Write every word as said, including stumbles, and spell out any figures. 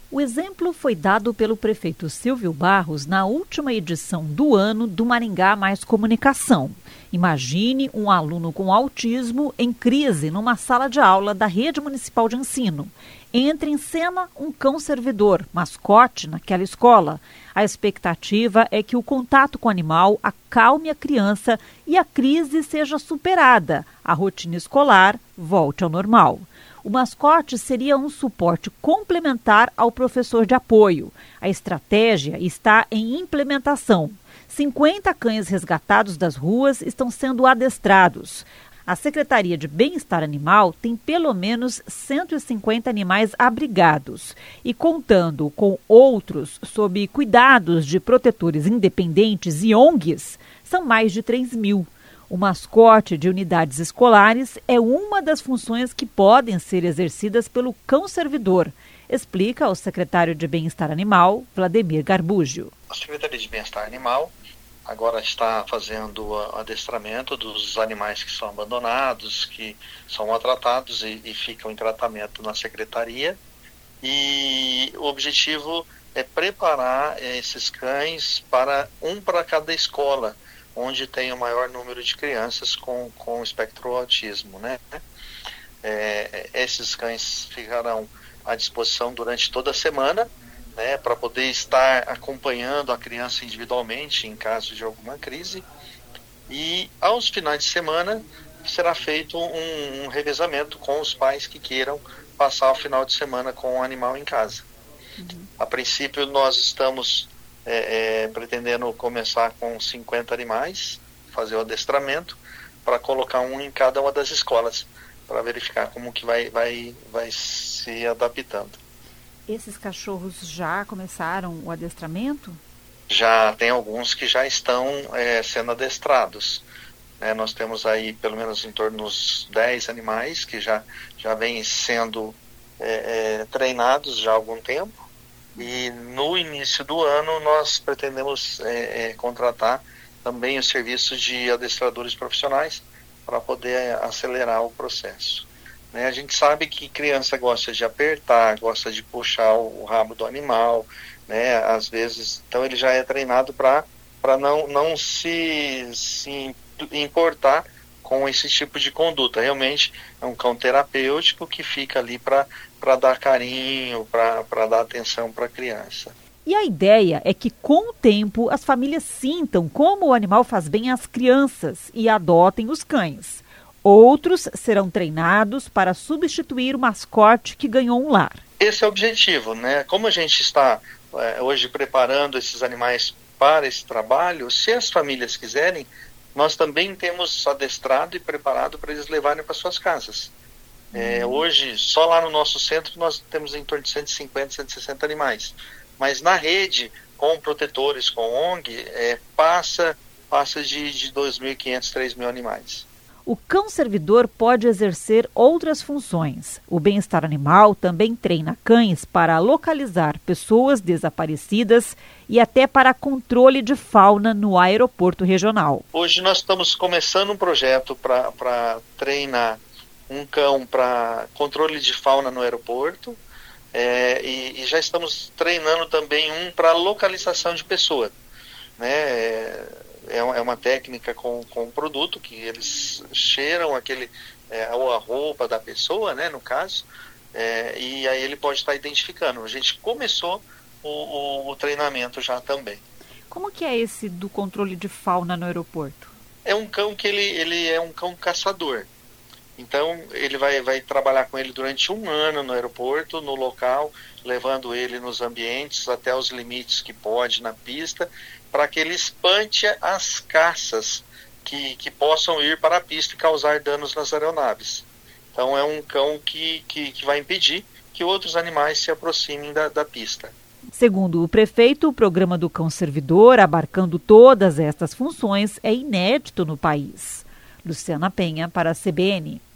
O exemplo foi dado pelo prefeito Silvio Barros na última edição do ano do Maringá Mais Comunicação. Imagine um aluno com autismo em crise numa sala de aula da rede municipal de ensino. Entra em cena um cão servidor, mascote naquela escola. A expectativa é que o contato com o animal acalme a criança e a crise seja superada, a rotina escolar volte ao normal. O mascote seria um suporte complementar ao professor de apoio. A estratégia está em implementação. cinquenta cães resgatados das ruas estão sendo adestrados. A Secretaria de Bem-Estar Animal tem pelo menos cento e cinquenta animais abrigados e, contando com outros sob cuidados de protetores independentes e O N Gs, são mais de três mil. O mascote de unidades escolares é uma das funções que podem ser exercidas pelo cão servidor, explica o secretário de Bem-Estar Animal, Vladimir Garbúgio. A Secretaria de Bem-Estar Animal agora está fazendo o adestramento dos animais que são abandonados, que são maltratados e, e ficam em tratamento na Secretaria. E o objetivo é preparar esses cães para um para cada escola, onde tem o maior número de crianças com, com espectro autismo, né? É, esses cães ficarão à disposição durante toda a semana, né, para poder estar acompanhando a criança individualmente em caso de alguma crise. E aos finais de semana será feito um, um revezamento com os pais que queiram passar o final de semana com o animal em casa. Uhum. A princípio nós estamos É, é, pretendendo começar com cinquenta animais, fazer o adestramento, para colocar um em cada uma das escolas, para verificar como que vai, vai, vai se adaptando. Esses cachorros já começaram o adestramento? Já tem alguns que já estão é, sendo adestrados. É, nós temos aí pelo menos em torno dos dez animais que já, já vêm sendo é, é, treinados já há algum tempo. E no início do ano nós pretendemos é, é, contratar também o serviço de adestradores profissionais para poder acelerar o processo. Né, a gente sabe que criança gosta de apertar, gosta de puxar o, o rabo do animal, né, às vezes, então ele já é treinado para para não, não se, se importar com esse tipo de conduta. Realmente é um cão terapêutico que fica ali para para dar carinho, para dar atenção para a criança. E a ideia é que, com o tempo, as famílias sintam como o animal faz bem às crianças e adotem os cães. Outros serão treinados para substituir o mascote que ganhou um lar. Esse é o objetivo, né? Como a gente está é, hoje preparando esses animais para esse trabalho, se as famílias quiserem, nós também temos adestrado e preparado para eles levarem para suas casas. É, hoje, só lá no nosso centro, nós temos em torno de cento e cinquenta, cento e sessenta animais. Mas na rede, com protetores, com O N G, é, passa, passa de, de dois mil e quinhentos, três mil animais. O cão servidor pode exercer outras funções. O Bem-Estar Animal também treina cães para localizar pessoas desaparecidas e até para controle de fauna no aeroporto regional. Hoje nós estamos começando um projeto para treinar um cão para controle de fauna no aeroporto é, e, e já estamos treinando também um para localização de pessoa. Né? É, é uma técnica com, com um produto que eles cheiram aquele, é, ou a roupa da pessoa, né, no caso, é, e aí ele pode estar identificando. A gente começou o, o, o treinamento já também. Como que é esse do controle de fauna no aeroporto? É um cão que ele, ele é um cão caçador. Então, ele vai, vai trabalhar com ele durante um ano no aeroporto, no local, levando ele nos ambientes até os limites que pode na pista, para que ele espante as caças que, que possam ir para a pista e causar danos nas aeronaves. Então, é um cão que, que, que vai impedir que outros animais se aproximem da, da pista. Segundo o prefeito, o programa do cão servidor, abarcando todas estas funções, é inédito no país. Luciana Penha, para a C B N.